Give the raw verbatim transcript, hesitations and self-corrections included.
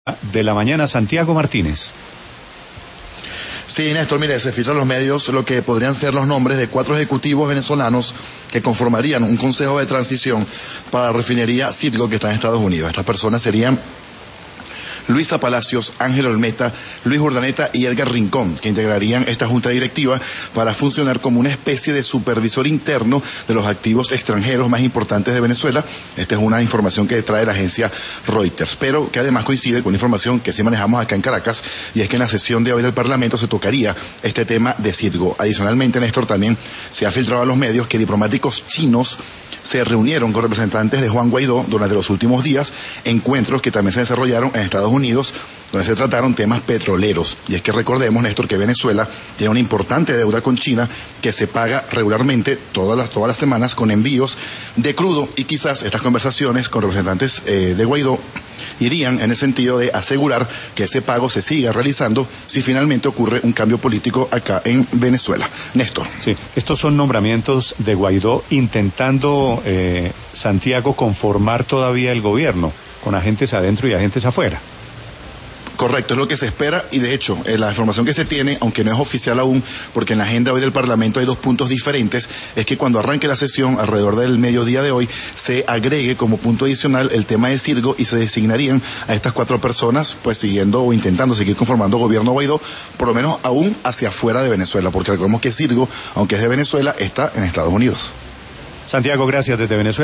de la mañana, Santiago Martínez. Sí, Néstor, mire, se filtran los medios lo que podrían ser los nombres de cuatro ejecutivos venezolanos que conformarían un consejo de transición para la refinería Citgo que está en Estados Unidos. Estas personas serían Luisa Palacios, Ángel Olmeta, Luis Urdaneta y Edgar Rincón, que integrarían esta junta directiva para funcionar como una especie de supervisor interno de los activos extranjeros más importantes de Venezuela. Esta es una información que trae la agencia Reuters, pero que además coincide con información que sí manejamos acá en Caracas, y es que en la sesión de hoy del Parlamento se tocaría este tema de Citgo. Adicionalmente, Néstor, también se ha filtrado a los medios que diplomáticos chinos se reunieron con representantes de Juan Guaidó durante los últimos días, encuentros que también se desarrollaron en Estados Unidos, donde se trataron temas petroleros. Y es que recordemos, Néstor, que Venezuela tiene una importante deuda con China que se paga regularmente todas las, todas las semanas con envíos de crudo, y quizás estas conversaciones con representantes eh, de Guaidó irían en el sentido de asegurar que ese pago se siga realizando si finalmente ocurre un cambio político acá en Venezuela. Néstor. Sí, estos son nombramientos de Guaidó intentando, eh, Santiago, conformar todavía el gobierno, con agentes adentro y agentes afuera. Correcto, es lo que se espera, y de hecho, eh, la información que se tiene, aunque no es oficial aún, porque en la agenda hoy del Parlamento hay dos puntos diferentes, es que cuando arranque la sesión, alrededor del mediodía de hoy, se agregue como punto adicional el tema de Citgo y se designarían a estas cuatro personas, pues siguiendo o intentando seguir conformando gobierno Guaidó, por lo menos aún hacia afuera de Venezuela, porque recordemos que Citgo, aunque es de Venezuela, está en Estados Unidos. Santiago, gracias desde Venezuela.